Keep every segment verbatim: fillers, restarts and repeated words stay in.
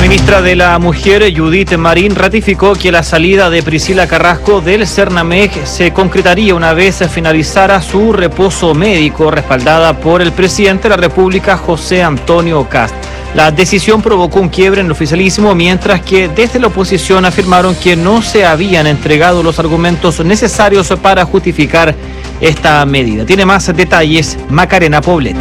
ministra de la Mujer, Judith Marín, ratificó que la salida de Priscila Carrasco del Cernamec se concretaría una vez finalizara su reposo médico, respaldada por el presidente de la República, José Antonio Kast. La decisión provocó un quiebre en el oficialismo, mientras que desde la oposición afirmaron que no se habían entregado los argumentos necesarios para justificar esta medida. Tiene más detalles Macarena Poblete.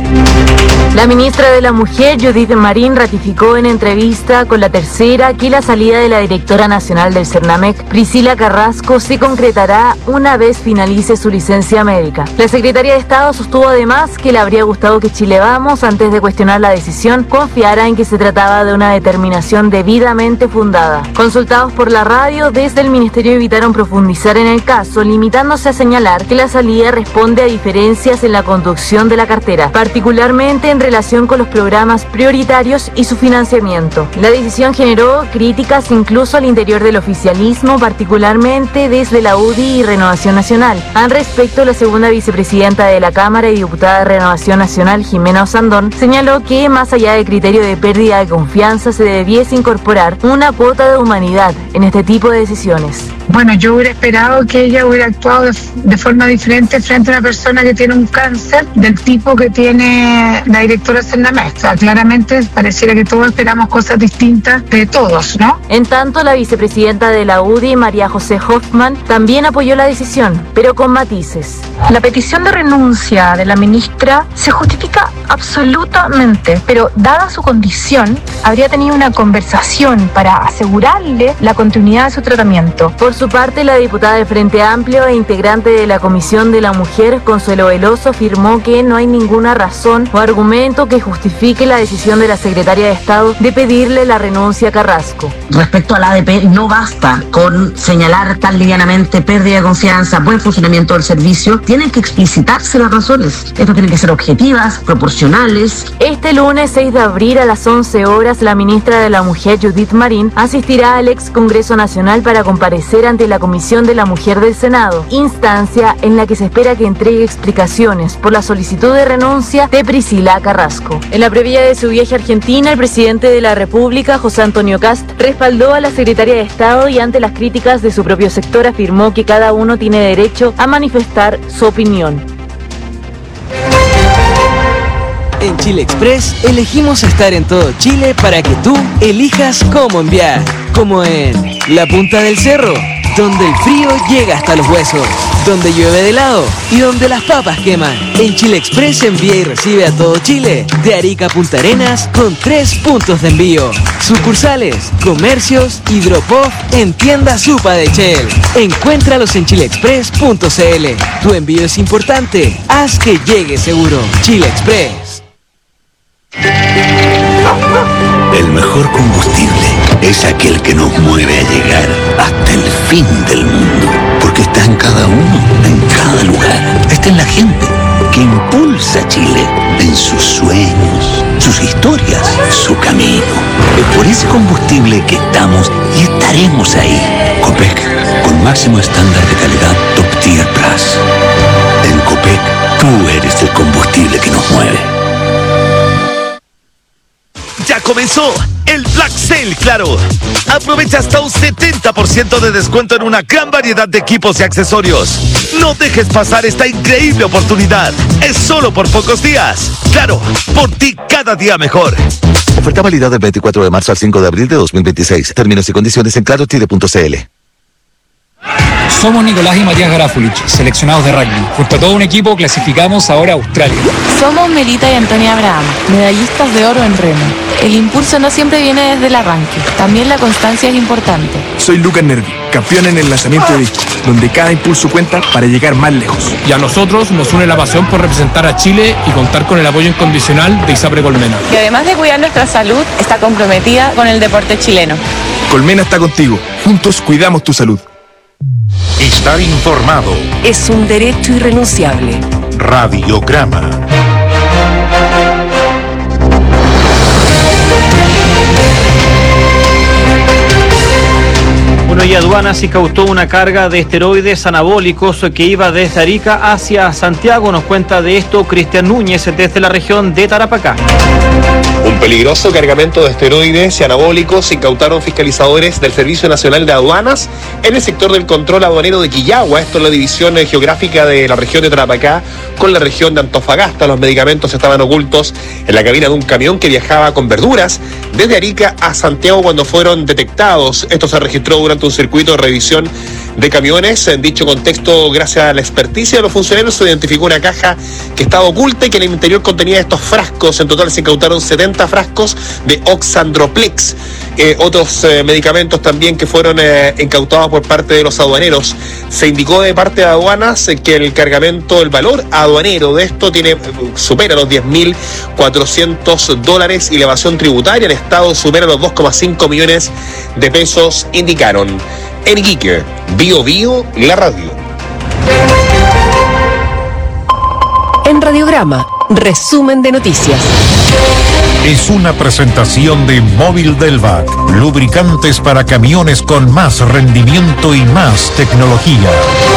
La ministra de la Mujer, Judith Marín, ratificó en entrevista con La Tercera que la salida de la directora nacional del Cernamec, Priscila Carrasco, se concretará una vez finalice su licencia médica. La secretaria de Estado sostuvo además que le habría gustado que Chile Vamos, antes de cuestionar la decisión, confiara en que se trataba de una determinación debidamente fundada. Consultados por la radio, desde el ministerio evitaron profundizar en el caso, limitándose a señalar que la salida responde a diferencias en la conducción de la cartera, particularmente en relación con los programas prioritarios y su financiamiento. La decisión generó críticas incluso al interior del oficialismo, particularmente desde la U D I y Renovación Nacional. Al respecto, la segunda vicepresidenta de la Cámara y diputada de Renovación Nacional, Jimena Osandón, señaló que más allá del criterio de pérdida de confianza se debiese incorporar una cuota de humanidad en este tipo de decisiones. Bueno, yo hubiera esperado que ella hubiera actuado de, de forma diferente frente a una persona que tiene un cáncer del tipo que tiene la directora Cernamec. O sea, claramente pareciera que todos esperamos cosas distintas de todos, ¿no? En tanto, la vicepresidenta de la U D I, María José Hoffman, también apoyó la decisión, pero con matices. La petición de renuncia de la ministra se justifica absolutamente, pero dada su condición, habría tenido una conversación para asegurarle la continuidad de su tratamiento. Por su parte, la diputada del Frente Amplio e integrante de la Comisión de la Mujer, Consuelo Veloso, afirmó que no hay ninguna razón o argumento que justifique la decisión de la secretaria de Estado de pedirle la renuncia a Carrasco. Respecto a la A D P, no basta con señalar tan livianamente pérdida de confianza, buen funcionamiento del servicio. Tienen que explicitarse las razones. Estas tienen que ser objetivas, proporcionales. Este lunes seis de abril a las once horas, la ministra de la Mujer, Judith Marín, asistirá al ex Congreso Nacional para comparecer ante la Comisión de la Mujer del Senado, instancia en la que se espera que entregue explicaciones por la solicitud de renuncia de Priscila Carrasco. En la previa de su viaje a Argentina, el presidente de la República, José Antonio Kast, respaldó a la secretaria de Estado y ante las críticas de su propio sector afirmó que cada uno tiene derecho a manifestar su opinión. En Chile Express elegimos estar en todo Chile para que tú elijas cómo enviar, como en la punta del cerro, donde el frío llega hasta los huesos, donde llueve de helado y donde las papas queman. En Chile Express envía y recibe a todo Chile, de Arica a Punta Arenas, con tres puntos de envío, sucursales, comercios y drop-off en tiendas Supa de Shell. Encuéntralos en chile express punto c l. Tu envío es importante, haz que llegue seguro. Chile Express. El mejor combustible es aquel que nos mueve a llegar hasta el fin del mundo, porque está en cada uno, en cada lugar. Está en la gente que impulsa a Chile, en sus sueños, sus historias, su camino. Es por ese combustible que estamos y estaremos ahí. Copec, con máximo estándar de calidad Top Tier Plus. En Copec, tú eres el combustible que nos mueve. ¡Ya comenzó el Black Sale Claro! Aprovecha hasta un setenta por ciento de descuento en una gran variedad de equipos y accesorios. No dejes pasar esta increíble oportunidad. Es solo por pocos días. Claro, por ti cada día mejor. Oferta válida del veinticuatro de marzo al cinco de abril de dos mil veintiséis. Términos y condiciones en claro chile punto c l. Somos Nicolás y Matías Garafulich, seleccionados de rugby. Junto a todo un equipo clasificamos ahora a Australia. Somos Melita y Antonia Abraham, medallistas de oro en remo. El impulso no siempre viene desde el arranque, también la constancia es importante. Soy Lucas Nervi, campeón en el lanzamiento de disco, donde cada impulso cuenta para llegar más lejos. Y a nosotros nos une la pasión por representar a Chile y contar con el apoyo incondicional de ISAPRE Colmena. Que además de cuidar nuestra salud, está comprometida con el deporte chileno. Colmena está contigo, juntos cuidamos tu salud. Estar informado es un derecho irrenunciable. Radiograma. Bueno, y Aduanas incautó una carga de esteroides anabólicos que iba desde Arica hacia Santiago. Nos cuenta de esto Cristian Núñez desde la región de Tarapacá. Un peligroso cargamento de esteroides y anabólicos incautaron fiscalizadores del Servicio Nacional de Aduanas en el sector del control aduanero de Quillagua, esto en la división geográfica de la región de Tarapacá con la región de Antofagasta. Los medicamentos estaban ocultos en la cabina de un camión que viajaba con verduras desde Arica a Santiago cuando fueron detectados. Esto se registró durante un circuito de revisión de camiones. En dicho contexto, gracias a la experticia de los funcionarios, se identificó una caja que estaba oculta y que en el interior contenía estos frascos. En total se incautaron setenta frascos de Oxandroplex. Eh, otros eh, medicamentos también que fueron eh, incautados por parte de los aduaneros. Se indicó de parte de aduanas eh, que el cargamento, el valor aduanero de esto tiene eh, supera los diez mil cuatrocientos dólares y la evasión tributaria en estado supera los dos coma cinco millones de pesos, indicaron. En Iquique, Bio Bio, la radio. En Radiograma, resumen de noticias. Es una presentación de Móvil Delvac, lubricantes para camiones con más rendimiento y más tecnología.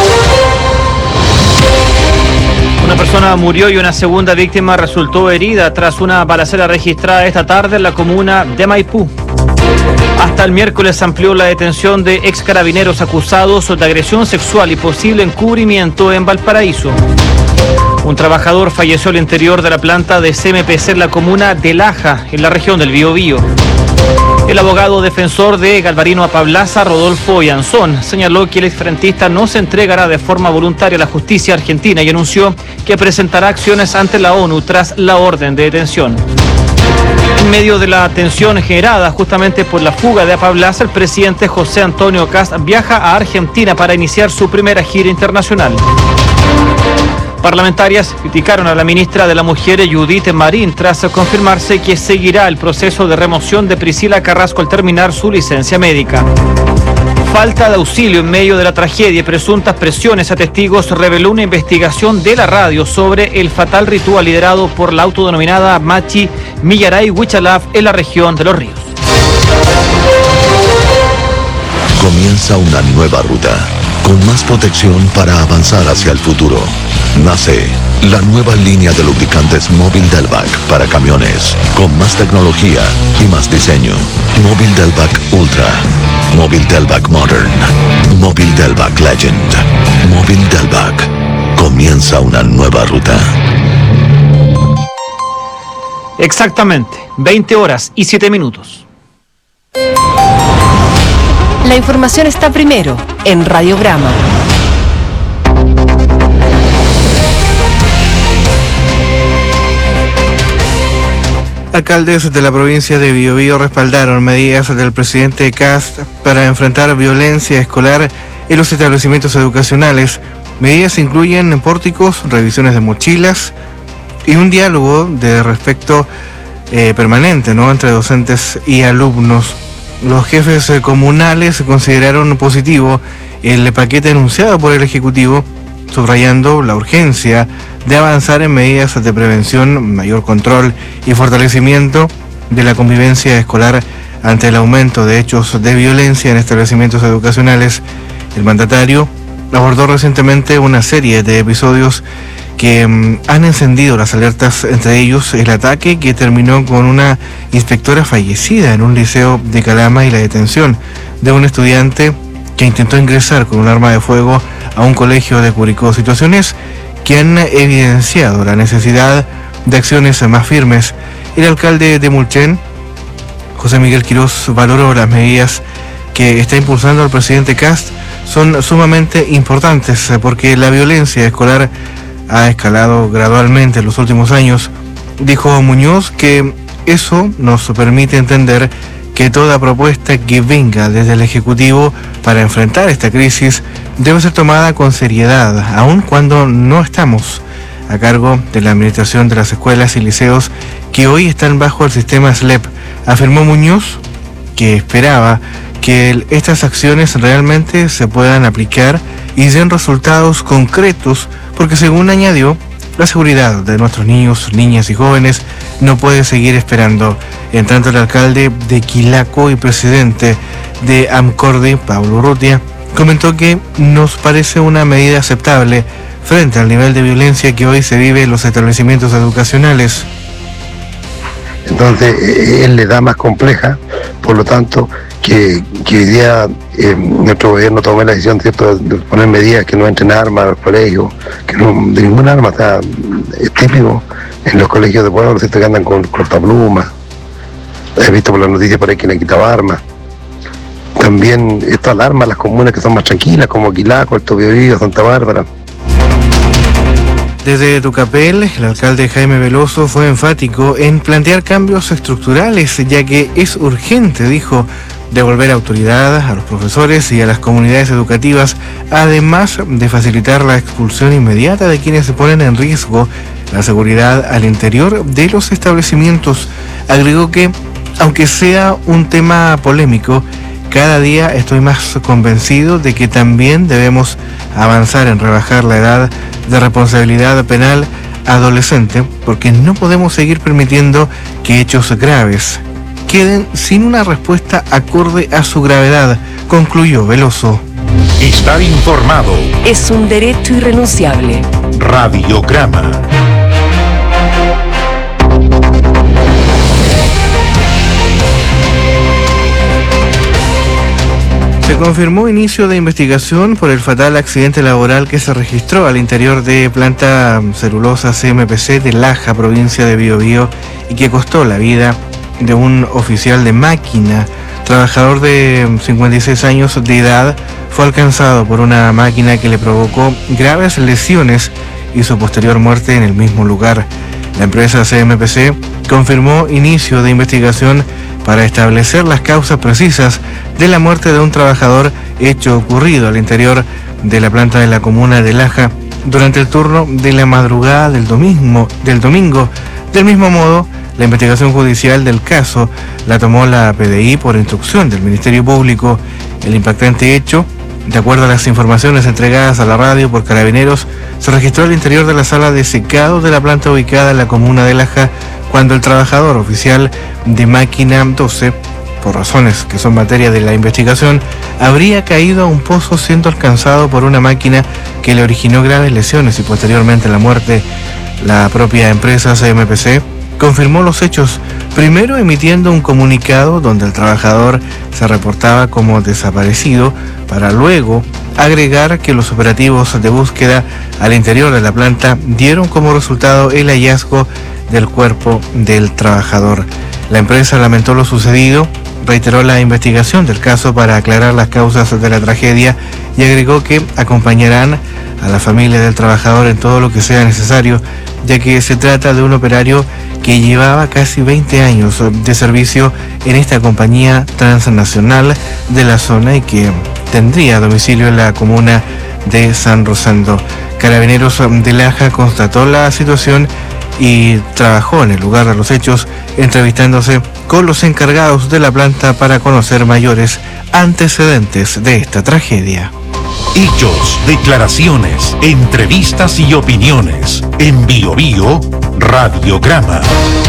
Una persona murió y una segunda víctima resultó herida tras una balacera registrada esta tarde en la comuna de Maipú. Hasta el miércoles amplió la detención de ex carabineros acusados de agresión sexual y posible encubrimiento en Valparaíso. Un trabajador falleció al interior de la planta de C M P C en la comuna de Laja, en la región del Biobío. El abogado defensor de Galvarino Apablaza, Rodolfo Yanzón, señaló que el exfrentista no se entregará de forma voluntaria a la justicia argentina y anunció que presentará acciones ante la ONU tras la orden de detención. En medio de la tensión generada justamente por la fuga de Apablaza, el presidente José Antonio Kast viaja a Argentina para iniciar su primera gira internacional. Parlamentarias criticaron a la ministra de la Mujer, Judith Marín, tras confirmarse que seguirá el proceso de remoción de Priscila Carrasco al terminar su licencia médica. Falta de auxilio en medio de la tragedia y presuntas presiones a testigos reveló una investigación de la radio sobre el fatal ritual liderado por la autodenominada Machi Millaray Huichalaf en la región de Los Ríos. Comienza una nueva ruta, con más protección para avanzar hacia el futuro. Nace la nueva línea de lubricantes Móvil Delvac para camiones, con más tecnología y más diseño. Móvil Delvac Ultra, Móvil Delvac Modern, Móvil Delvac Legend, Móvil Delvac. Comienza una nueva ruta. Exactamente, veinte horas y siete minutos. La información está primero en Radiograma. Alcaldes de la provincia de Biobío respaldaron medidas del presidente Kast para enfrentar violencia escolar en los establecimientos educacionales. Medidas incluyen pórticos, revisiones de mochilas y un diálogo de respecto eh, permanente, ¿no?, entre docentes y alumnos. Los jefes eh, comunales consideraron positivo el paquete anunciado por el Ejecutivo, subrayando la urgencia de avanzar en medidas de prevención, mayor control y fortalecimiento de la convivencia escolar ante el aumento de hechos de violencia en establecimientos educacionales. El mandatario abordó recientemente una serie de episodios que um, han encendido las alertas, entre ellos el ataque que terminó con una inspectora fallecida en un liceo de Calama y la detención de un estudiante que intentó ingresar con un arma de fuego a un colegio de Curicó. Situaciones que han evidenciado la necesidad de acciones más firmes. El alcalde de Mulchen, José Miguel Quirós, valoró las medidas que está impulsando el presidente Kast. Son sumamente importantes porque la violencia escolar ha escalado gradualmente en los últimos años. Dijo Muñoz que eso nos permite entender que toda propuesta que venga desde el Ejecutivo para enfrentar esta crisis debe ser tomada con seriedad, aun cuando no estamos a cargo de la administración de las escuelas y liceos que hoy están bajo el sistema S L E P. Afirmó Muñoz que esperaba que el, estas acciones realmente se puedan aplicar y den resultados concretos, porque según añadió, La seguridad de nuestros niños, niñas y jóvenes no puede seguir esperando. En tanto, el alcalde de Quilaco y presidente de AMCORDE, Pablo Urrutia, comentó que nos parece una medida aceptable frente al nivel de violencia que hoy se vive en los establecimientos educacionales. Entonces, él le da más compleja, por lo tanto, que, que hoy día eh, nuestro gobierno tome la decisión, ¿cierto?, de poner medidas que no entren armas a los colegios, que no de ninguna arma. Está, es típico en los colegios de pueblo, ¿cierto?, que andan con cortaplumas. He visto por las noticias por ahí que le quitaba armas. También esto alarma a las comunas que son más tranquilas, como Quilaco, Alto Biobío, Santa Bárbara. Desde Tucapel, el alcalde Jaime Veloso fue enfático en plantear cambios estructurales, ya que es urgente, dijo, devolver autoridad a los profesores y a las comunidades educativas, además de facilitar la expulsión inmediata de quienes se ponen en riesgo la seguridad al interior de los establecimientos. Agregó que, aunque sea un tema polémico, cada día estoy más convencido de que también debemos avanzar en rebajar la edad de responsabilidad penal adolescente, porque no podemos seguir permitiendo que hechos graves queden sin una respuesta acorde a su gravedad, concluyó Veloso. Estar informado es un derecho irrenunciable. Radiograma. Se confirmó inicio de investigación por el fatal accidente laboral que se registró al interior de planta celulosa C M P C de Laja, provincia de Biobío, y que costó la vida de un oficial de máquina. Trabajador de cincuenta y seis años de edad fue alcanzado por una máquina que le provocó graves lesiones y su posterior muerte en el mismo lugar. La empresa C M P C confirmó inicio de investigación para establecer las causas precisas de la muerte de un trabajador, hecho ocurrido al interior de la planta de la comuna de Laja durante el turno de la madrugada del domingo. Del domingo. Del mismo modo, la investigación judicial del caso la tomó la P D I por instrucción del Ministerio Público. El impactante hecho, de acuerdo a las informaciones entregadas a la radio por Carabineros, se registró al interior de la sala de secado de la planta ubicada en la comuna de Laja, cuando el trabajador oficial de máquina doce, por razones que son materia de la investigación, habría caído a un pozo siendo alcanzado por una máquina que le originó graves lesiones y posteriormente la muerte. La propia empresa C M P C confirmó los hechos, primero emitiendo un comunicado donde el trabajador se reportaba como desaparecido, para luego agregar que los operativos de búsqueda al interior de la planta dieron como resultado el hallazgo del cuerpo del trabajador. La empresa lamentó lo sucedido, reiteró la investigación del caso para aclarar las causas de la tragedia y agregó que acompañarán a la familia del trabajador en todo lo que sea necesario, ya que se trata de un operario que llevaba casi veinte años de servicio en esta compañía transnacional de la zona y que tendría domicilio en la comuna de San Rosendo. Carabineros de Laja constató la situación y trabajó en el lugar de los hechos, entrevistándose con los encargados de la planta para conocer mayores antecedentes de esta tragedia. Hechos, declaraciones, entrevistas y opiniones. En Biobío, Radiograma.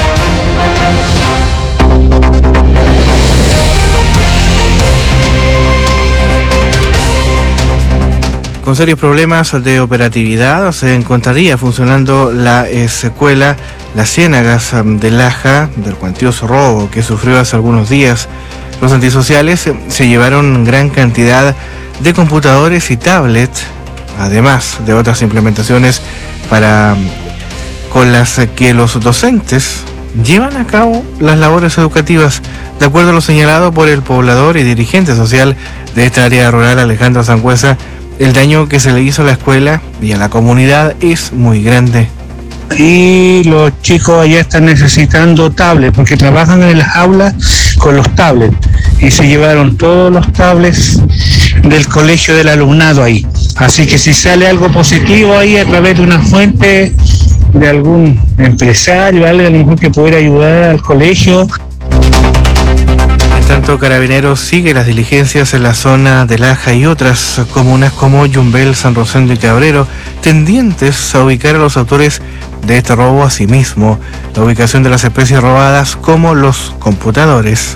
Con serios problemas de operatividad se encontraría funcionando la escuela Las Ciénagas de Laja, del cuantioso robo que sufrió hace algunos días. Los antisociales se llevaron gran cantidad de computadores y tablets, además de otras implementaciones para con las que los docentes llevan a cabo las labores educativas. De acuerdo a lo señalado por el poblador y dirigente social de esta área rural, Alejandro Sangüesa, el daño que se le hizo a la escuela y a la comunidad es muy grande. Y los chicos allá están necesitando tablets porque trabajan en las aulas con los tablets y se llevaron todos los tablets del colegio del alumnado ahí. Así que si sale algo positivo ahí a través de una fuente de algún empresario, alguien que pudiera ayudar al colegio. En tanto, Carabineros sigue las diligencias en la zona de Laja y otras comunas como Yumbel, San Rosendo y Cabrero, tendientes a ubicar a los autores de este robo, asimismo la ubicación de las especies robadas como los computadores.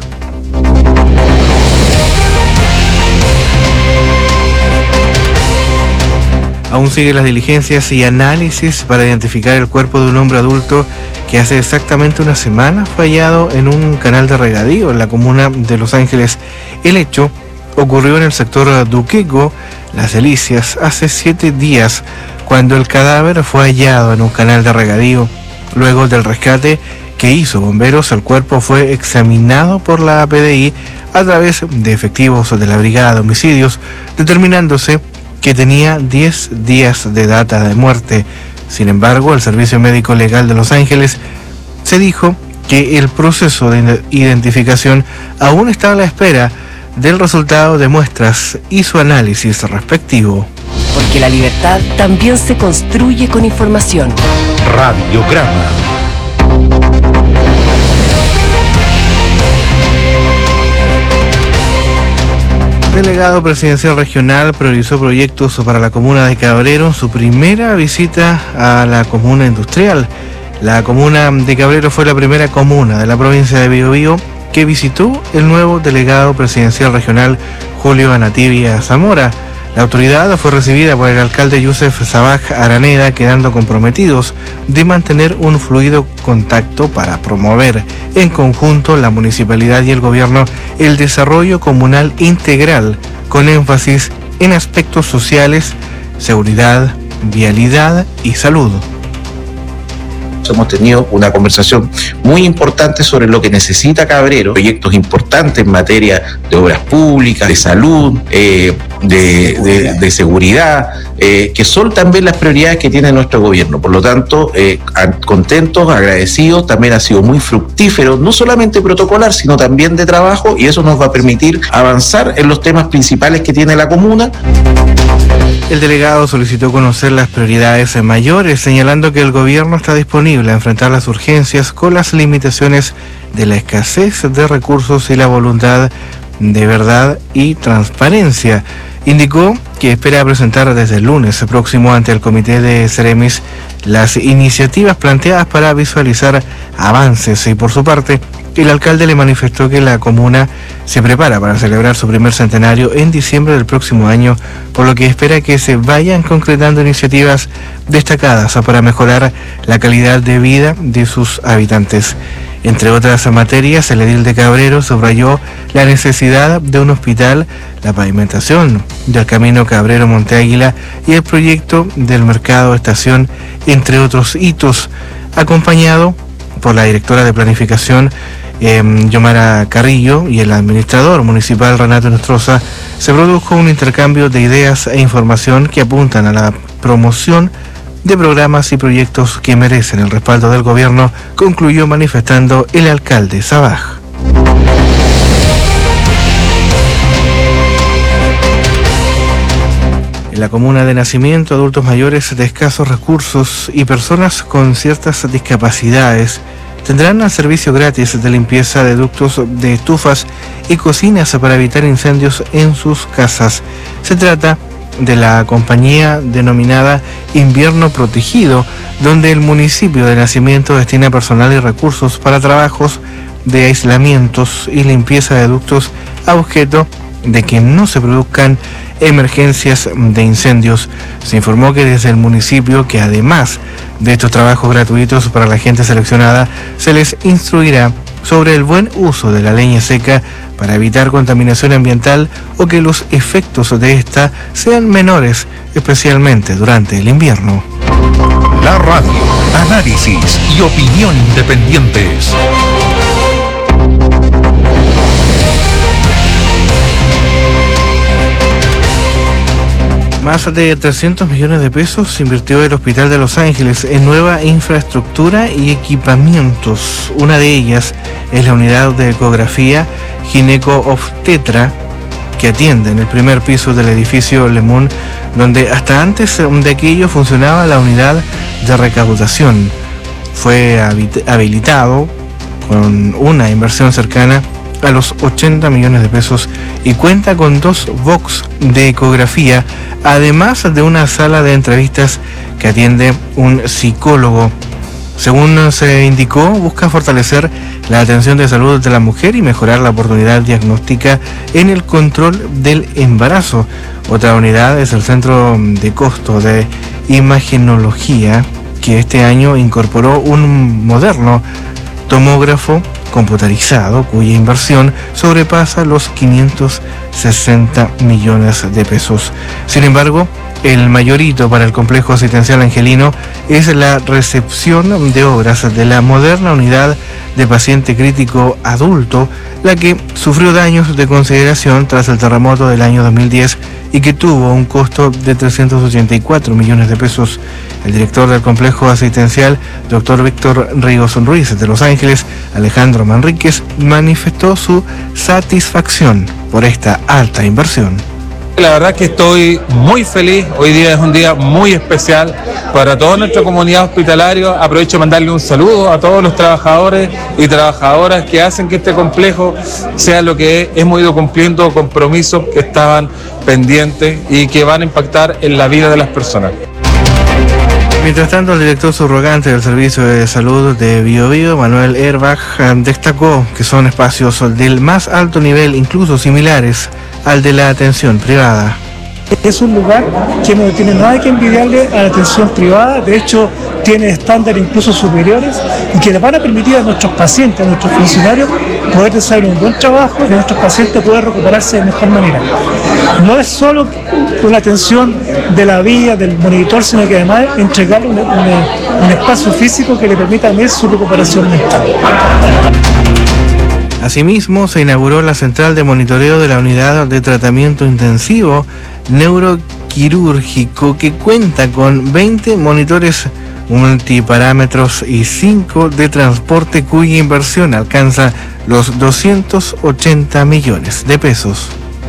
Aún siguen las diligencias y análisis para identificar el cuerpo de un hombre adulto que hace exactamente una semana fue hallado en un canal de regadío en la comuna de Los Ángeles. El hecho ocurrió en el sector Duqueco, Las Delicias, hace siete días, cuando el cadáver fue hallado en un canal de regadío. Luego del rescate que hizo bomberos, el cuerpo fue examinado por la P D I a través de efectivos de la Brigada de Homicidios, determinándose que tenía diez días de data de muerte. Sin embargo, el Servicio Médico Legal de Los Ángeles se dijo que el proceso de identificación aún está a la espera del resultado de muestras y su análisis respectivo. Porque la libertad también se construye con información. Radiograma. El delegado presidencial regional priorizó proyectos para la comuna de Cabrero en su primera visita a la comuna industrial. La comuna de Cabrero fue la primera comuna de la provincia de Biobío que visitó el nuevo delegado presidencial regional Julio Anatibia Zamora. La autoridad fue recibida por el alcalde Yusef Sabaj Araneda, quedando comprometidos de mantener un fluido contacto para promover en conjunto la municipalidad y el gobierno el desarrollo comunal integral, con énfasis en aspectos sociales, seguridad, vialidad y salud. Hemos tenido una conversación muy importante sobre lo que necesita Cabrero, proyectos importantes en materia de obras públicas, de salud, eh, de, de, de seguridad, eh, que son también las prioridades que tiene nuestro gobierno. Por lo tanto, eh, contentos, agradecidos, también ha sido muy fructífero, no solamente protocolar, sino también de trabajo, y eso nos va a permitir avanzar en los temas principales que tiene la comuna. El delegado solicitó conocer las prioridades mayores, señalando que el gobierno está disponible a enfrentar las urgencias con las limitaciones de la escasez de recursos y la voluntad de verdad y transparencia. Indicó que espera presentar desde el lunes próximo ante el Comité de Ceremis las iniciativas planteadas para visualizar avances, y por su parte el alcalde le manifestó que la comuna se prepara para celebrar su primer centenario en diciembre del próximo año, por lo que espera que se vayan concretando iniciativas destacadas para mejorar la calidad de vida de sus habitantes. Entre otras materias, el edil de Cabrero subrayó la necesidad de un hospital, la pavimentación del camino Cabrero-Monte Águila y el proyecto del mercado estación, entre otros hitos, acompañado por la directora de planificación Eh, Yomara Carrillo y el administrador municipal Renato Nostroza. Se produjo un intercambio de ideas e información que apuntan a la promoción de programas y proyectos que merecen el respaldo del gobierno, concluyó manifestando el alcalde Sabaj. En la comuna de Nacimiento, adultos mayores de escasos recursos y personas con ciertas discapacidades tendrán el servicio gratis de limpieza de ductos de estufas y cocinas para evitar incendios en sus casas. Se trata de la compañía denominada Invierno Protegido, donde el municipio de Nacimiento destina personal y recursos para trabajos de aislamientos y limpieza de ductos a objeto de que no se produzcan emergencias de incendios. Se informó que desde el municipio, que además de estos trabajos gratuitos para la gente seleccionada, se les instruirá sobre el buen uso de la leña seca para evitar contaminación ambiental o que los efectos de esta sean menores, especialmente durante el invierno. La radio, análisis y opinión independientes. Más de trescientos millones de pesos invirtió el Hospital de Los Ángeles en nueva infraestructura y equipamientos. Una de ellas es la unidad de ecografía gineco-obstetra que atiende en el primer piso del edificio Lemún, donde hasta antes de aquello funcionaba la unidad de recaudación. Fue habilitado con una inversión cercana a los ochenta millones de pesos y cuenta con dos box de ecografía, además de una sala de entrevistas que atiende un psicólogo. Según se indicó, busca fortalecer la atención de salud de la mujer y mejorar la oportunidad diagnóstica en el control del embarazo. Otra unidad es el Centro de Costo de Imagenología, que este año incorporó un moderno tomógrafo computarizado cuya inversión sobrepasa los quinientos sesenta millones de pesos. Sin embargo, el mayor hito para el complejo asistencial angelino es la recepción de obras de la moderna unidad de paciente crítico adulto, la que sufrió daños de consideración tras el terremoto del año dos mil diez y que tuvo un costo de trescientos ochenta y cuatro millones de pesos. El director del complejo asistencial, doctor Víctor Ríos Ruiz de Los Ángeles, Alejandro Manríquez, manifestó su satisfacción por esta alta inversión. La verdad que estoy muy feliz, hoy día es un día muy especial para toda nuestra comunidad hospitalaria. Aprovecho de mandarle un saludo a todos los trabajadores y trabajadoras que hacen que este complejo sea lo que es. Hemos ido cumpliendo compromisos que estaban pendientes y que van a impactar en la vida de las personas. Mientras tanto, el director subrogante del Servicio de Salud de Biobío, Manuel Erbach, destacó que son espacios del más alto nivel, incluso similares al de la atención privada. Es un lugar que no tiene nada que envidiarle a la atención privada, de hecho tiene estándares incluso superiores y que le van a permitir a nuestros pacientes, a nuestros funcionarios, poder desarrollar un buen trabajo y a nuestros pacientes poder recuperarse de mejor manera. No es solo una atención de la vía, del monitor, sino que además entregarle un, un, un espacio físico que le permita también su recuperación mental. Asimismo, se inauguró la central de monitoreo de la unidad de tratamiento intensivo neuroquirúrgico, que cuenta con veinte monitores multiparámetros y cinco de transporte, cuya inversión alcanza los doscientos ochenta millones de pesos.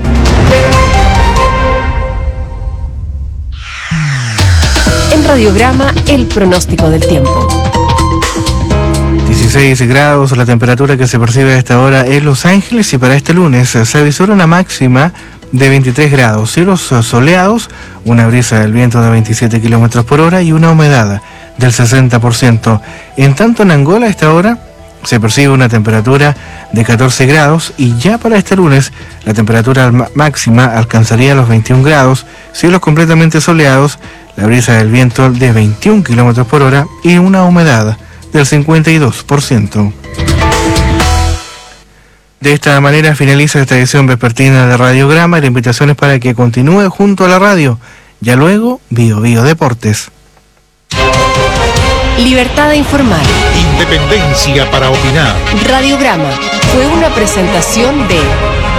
En Radiograma, el pronóstico del tiempo. dieciséis grados la temperatura que se percibe a esta hora en Los Ángeles, y para este lunes se avisora una máxima de veintitrés grados, cielos soleados, una brisa del viento de veintisiete kilómetros por hora y una humedad del sesenta por ciento. En tanto, en Angola a esta hora se percibe una temperatura de catorce grados y ya para este lunes la temperatura máxima alcanzaría los veintiún grados, cielos completamente soleados, la brisa del viento de veintiún kilómetros por hora y una humedad del cincuenta y dos por ciento. De esta manera finaliza esta edición vespertina de Radiograma, y la invitación es para que continúe junto a la radio. Ya luego, Bio Bio Deportes. Libertad de informar. Independencia para opinar. Radiograma fue una presentación de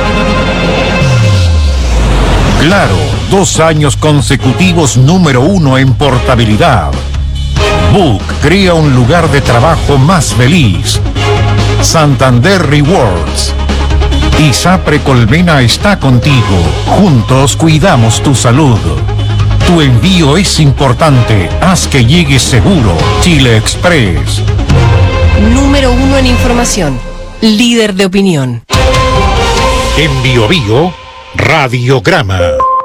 Claro, dos años consecutivos número uno en portabilidad. Book crea un lugar de trabajo más feliz. Santander Rewards. ISAPRE Colmena está contigo. Juntos cuidamos tu salud. Tu envío es importante. Haz que llegue seguro. Chile Express. Número uno en información. Líder de opinión. En Bio Bio, Radiograma.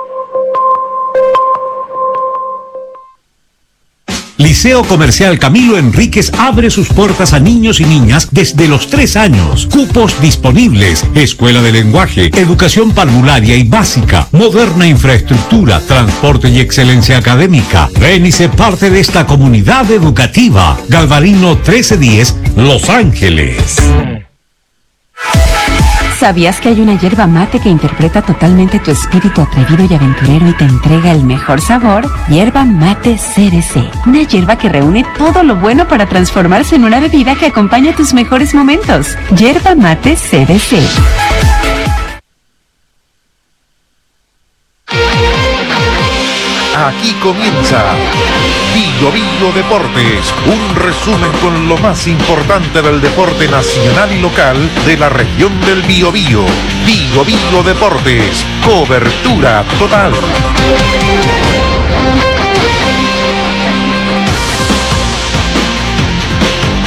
Liceo Comercial Camilo Enríquez abre sus puertas a niños y niñas desde los tres años. Cupos disponibles. Escuela de lenguaje, educación parvularia y básica, moderna infraestructura, transporte y excelencia académica. Ven y sé parte de esta comunidad educativa. Galvarino trece diez, Los Ángeles. ¿Sabías que hay una yerba mate que interpreta totalmente tu espíritu atrevido y aventurero y te entrega el mejor sabor? Yerba Mate C D C. Una yerba que reúne todo lo bueno para transformarse en una bebida que acompaña tus mejores momentos. Yerba Mate C D C. Aquí comienza Bio Bio Deportes, un resumen con lo más importante del deporte nacional y local de la región del Biobío. Bio Bio Deportes, cobertura total.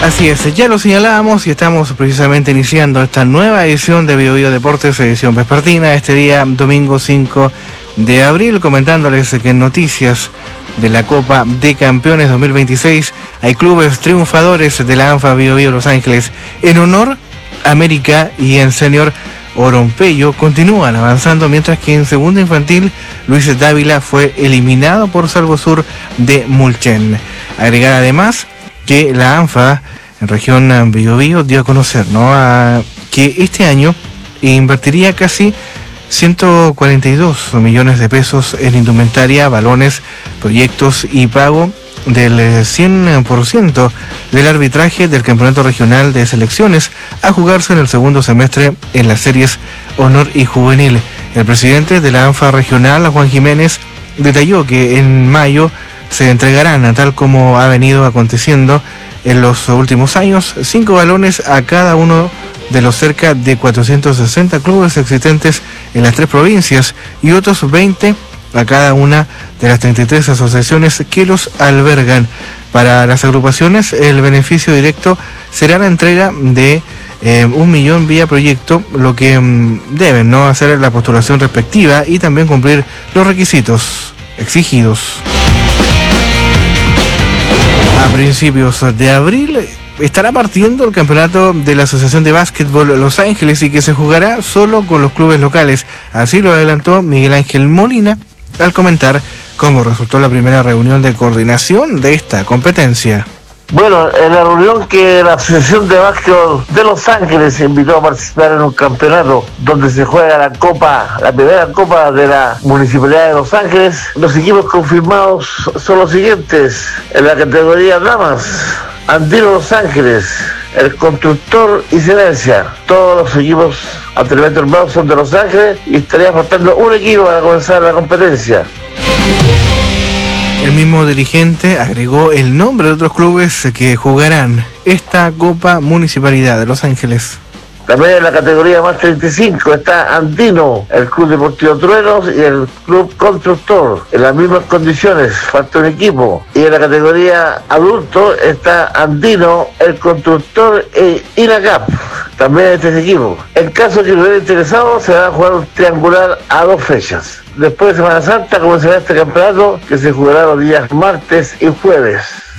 Así es, ya lo señalábamos y estamos precisamente iniciando esta nueva edición de Bio Bio Deportes, edición vespertina, este día domingo cinco de abril, comentándoles que en noticias de la Copa de Campeones dos mil veintiséis hay clubes triunfadores de la ANFA Bio Bio Los Ángeles. En honor, América y en senior Orompeyo continúan avanzando, mientras que en segunda infantil Luis Dávila fue eliminado por Salvo Sur de Mulchen. Agregar además que la ANFA en región Bio Bio dio a conocer, ¿no?, a, que este año invertiría casi ciento cuarenta y dos millones de pesos en indumentaria, balones, proyectos y pago del cien por ciento del arbitraje del Campeonato Regional de Selecciones a jugarse en el segundo semestre en las series Honor y Juvenil. El presidente de la ANFA Regional, Juan Jiménez, detalló que en mayo se entregarán, tal como ha venido aconteciendo en los últimos años, cinco balones a cada uno de los cerca de cuatrocientos sesenta clubes existentes en las tres provincias y otros veinte a cada una de las treinta y tres asociaciones que los albergan. Para las agrupaciones, el beneficio directo será la entrega de eh, un millón vía proyecto, lo que mm, deben no hacer la postulación respectiva y también cumplir los requisitos exigidos. A principios de abril estará partiendo el campeonato de la Asociación de Básquetbol Los Ángeles y que se jugará solo con los clubes locales. Así lo adelantó Miguel Ángel Molina al comentar cómo resultó la primera reunión de coordinación de esta competencia. Bueno, en la reunión que la Asociación de Básquetbol de Los Ángeles invitó a participar en un campeonato donde se juega la Copa, la primera Copa de la Municipalidad de Los Ángeles, los equipos confirmados son los siguientes. En la categoría Damas, Andino Los Ángeles, el Constructor y Silencia. Todos los equipos anteriormente armados son de Los Ángeles y estaría faltando un equipo para comenzar la competencia. El mismo dirigente agregó el nombre de otros clubes que jugarán esta Copa Municipalidad de Los Ángeles. También en la categoría más treinta y cinco está Andino, el Club Deportivo Truenos y el Club Constructor, en las mismas condiciones, falta un equipo. Y en la categoría adulto está Andino, el Constructor e INACAP, también este equipo. En caso de que hubiera interesado, se va a jugar un triangular a dos fechas. Después de Semana Santa comenzará este campeonato que se jugará los días martes y jueves.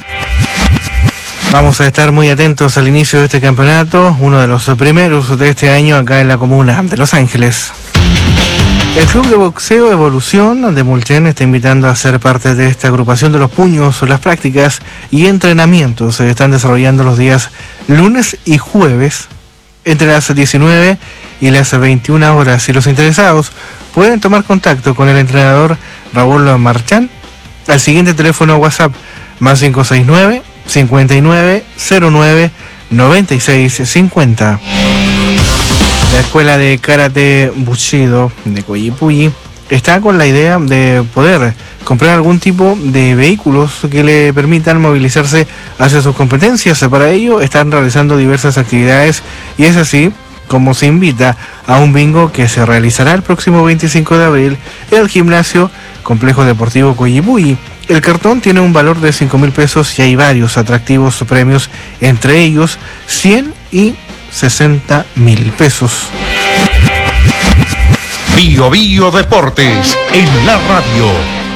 Vamos a estar muy atentos al inicio de este campeonato, uno de los primeros de este año acá en la comuna de Los Ángeles. El Club de Boxeo Evolución de Mulchen está invitando a ser parte de esta agrupación de los puños. Las prácticas y entrenamientos se están desarrollando los días lunes y jueves entre las diecinueve y las veintiuna horas. Y los interesados pueden tomar contacto con el entrenador Raúl Marchán al siguiente teléfono WhatsApp más cinco seis nueve, cincuenta y nueve, cero nueve, noventa y seis cincuenta. La Escuela de Karate Bushido de Coyipulli está con la idea de poder comprar algún tipo de vehículos que le permitan movilizarse hacia sus competencias. Para ello están realizando diversas actividades y es así como se invita a un bingo que se realizará el próximo veinticinco de abril en el gimnasio Complejo Deportivo Coyipulli. El cartón tiene un valor de cinco mil pesos y hay varios atractivos premios, entre ellos cien y sesenta mil pesos. Bio Bio Deportes en la radio.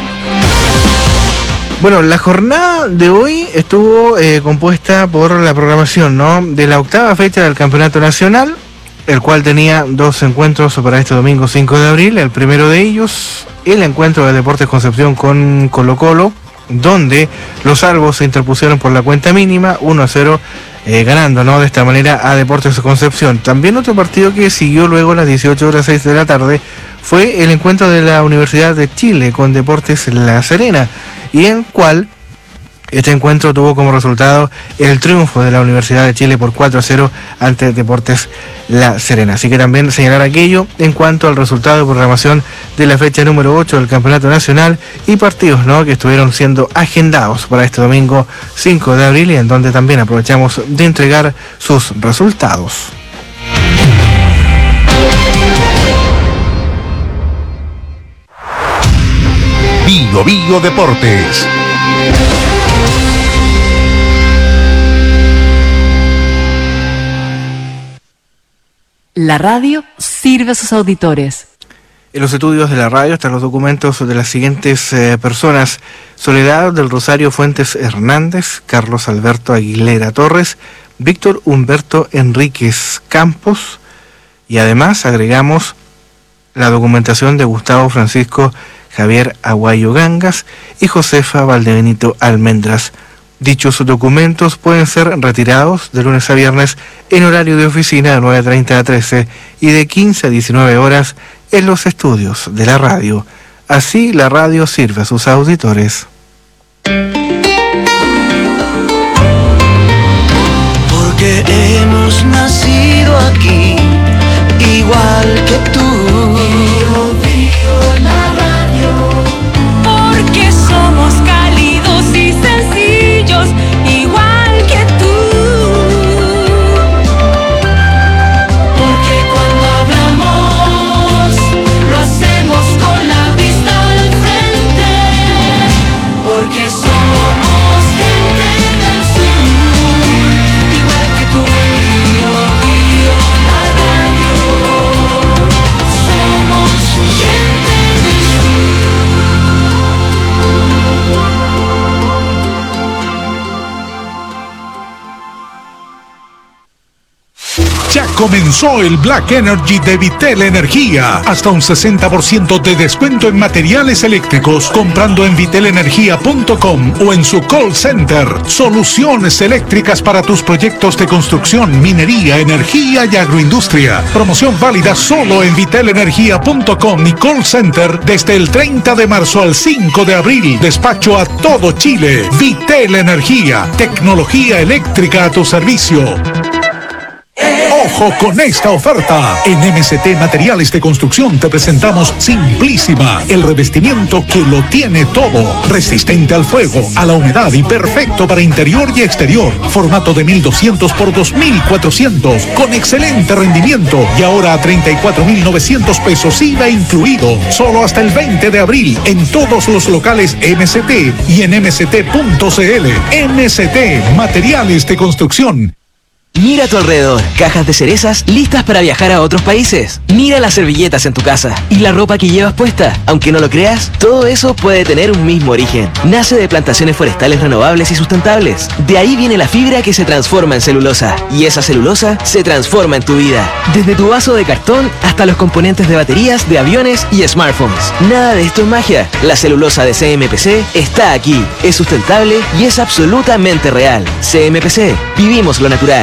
Bueno, la jornada de hoy estuvo eh, compuesta por la programación, ¿no?, de la octava fecha del Campeonato Nacional, el cual tenía dos encuentros para este domingo cinco de abril. El primero de ellos, el encuentro de Deportes Concepción con Colo Colo, donde los salvos se interpusieron por la cuenta mínima, uno a cero, eh, ganando, ¿no?, de esta manera a Deportes Concepción. También otro partido que siguió luego a las dieciocho horas seis de la tarde fue el encuentro de la Universidad de Chile con Deportes La Serena, y en cual este encuentro tuvo como resultado el triunfo de la Universidad de Chile por cuatro a cero ante Deportes La Serena. Así que también señalar aquello en cuanto al resultado de programación de la fecha número ocho del Campeonato Nacional y partidos, ¿no?, que estuvieron siendo agendados para este domingo cinco de abril y en donde también aprovechamos de entregar sus resultados. Bio Bio Deportes. La radio sirve a sus auditores. En los estudios de la radio están los documentos de las siguientes eh, personas: Soledad del Rosario Fuentes Hernández, Carlos Alberto Aguilera Torres, Víctor Humberto Enríquez Campos, y además agregamos la documentación de Gustavo Francisco Javier Aguayo Gangas y Josefa Valdebenito Almendras. Dichos documentos pueden ser retirados de lunes a viernes en horario de oficina de nueve treinta a trece y de quince a diecinueve horas en los estudios de la radio. Así la radio sirve a sus auditores. Porque hemos nacido aquí, igual que tú. Vivo, vivo la radio. Porque somos cálidos y sencillos, igual que tú. Porque cuando hablamos, lo hacemos con la vista al frente. Porque somos gente del sur, igual que tú. Vivo, vivo la radio. Somos gente del Ya comenzó el Black Energy de Vitel Energía. Hasta un sesenta por ciento de descuento en materiales eléctricos comprando en vitel energía punto com o en su call center. Soluciones eléctricas para tus proyectos de construcción, minería, energía y agroindustria. Promoción válida solo en vitel energía punto com y call center desde el treinta de marzo al cinco de abril. Despacho a todo Chile. Vitel Energía. Tecnología eléctrica a tu servicio. ¡Ojo con esta oferta! En M C T Materiales de Construcción te presentamos Simplísima, el revestimiento que lo tiene todo. Resistente al fuego, a la humedad y perfecto para interior y exterior. Formato de mil doscientos por dos mil cuatrocientos, con excelente rendimiento y ahora a treinta y cuatro mil novecientos pesos I V A incluido. Solo hasta el veinte de abril en todos los locales M C T y en m c t punto c l. M C T Materiales de Construcción. Mira a tu alrededor, cajas de cerezas listas para viajar a otros países. Mira las servilletas en tu casa y la ropa que llevas puesta. Aunque no lo creas, todo eso puede tener un mismo origen. Nace de plantaciones forestales renovables y sustentables. De ahí viene la fibra que se transforma en celulosa. Y esa celulosa se transforma en tu vida. Desde tu vaso de cartón hasta los componentes de baterías, de aviones y smartphones. Nada de esto es magia. La celulosa de C M P C está aquí. Es sustentable y es absolutamente real. C M P C. Vivimos lo natural.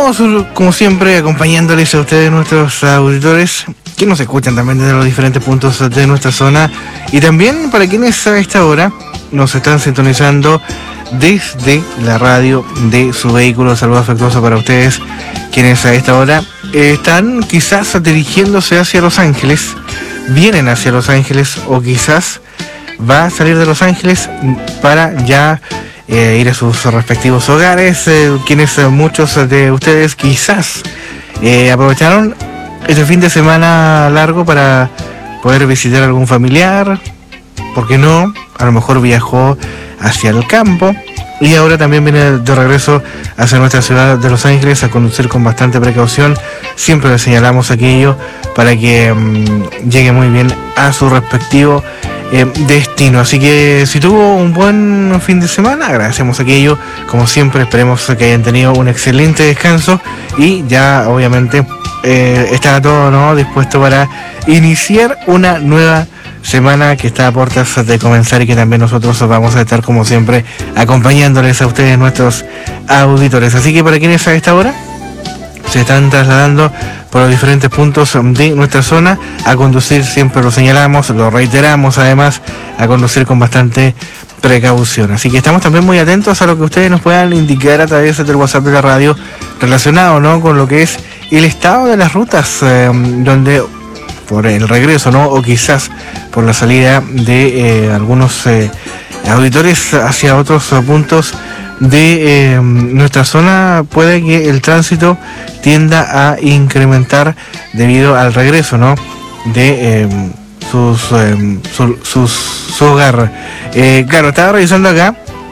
estamos, como siempre, acompañándoles a ustedes, nuestros auditores, que nos escuchan también desde los diferentes puntos de nuestra zona, y también para quienes a esta hora nos están sintonizando desde la radio de su vehículo. Saludo afectuoso para ustedes, quienes a esta hora están quizás dirigiéndose hacia Los Ángeles, vienen hacia Los Ángeles, o quizás va a salir de Los Ángeles para ya eh, ir a sus respectivos hogares, eh, quienes eh, muchos de ustedes quizás eh, aprovecharon este fin de semana largo para poder visitar a algún familiar, ¿por qué no? A lo mejor viajó hacia el campo y ahora también viene de regreso hacia nuestra ciudad de Los Ángeles a conducir con bastante precaución. Siempre le señalamos aquello para que mmm, llegue muy bien a su respectivo eh, destino. Así que si tuvo un buen fin de semana, agradecemos aquello. Como siempre, esperemos que hayan tenido un excelente descanso y ya obviamente eh, está todo, ¿no?, dispuesto para iniciar una nueva semana que está a puertas de comenzar y que también nosotros vamos a estar, como siempre, acompañándoles a ustedes, nuestros auditores. Así que para quienes a esta hora se están trasladando por los diferentes puntos de nuestra zona a conducir, siempre lo señalamos, lo reiteramos, además, a conducir con bastante precaución. Así que estamos también muy atentos a lo que ustedes nos puedan indicar a través del WhatsApp de la radio relacionado, ¿no?, con lo que es el estado de las rutas, eh, donde por el regreso, ¿no?, o quizás por la salida de eh, algunos eh, auditores hacia otros uh, puntos de eh, nuestra zona, puede que el tránsito tienda a incrementar debido al regreso, ¿no?, de eh, sus, eh, su, sus, su hogar. Eh, claro, estaba revisando acá.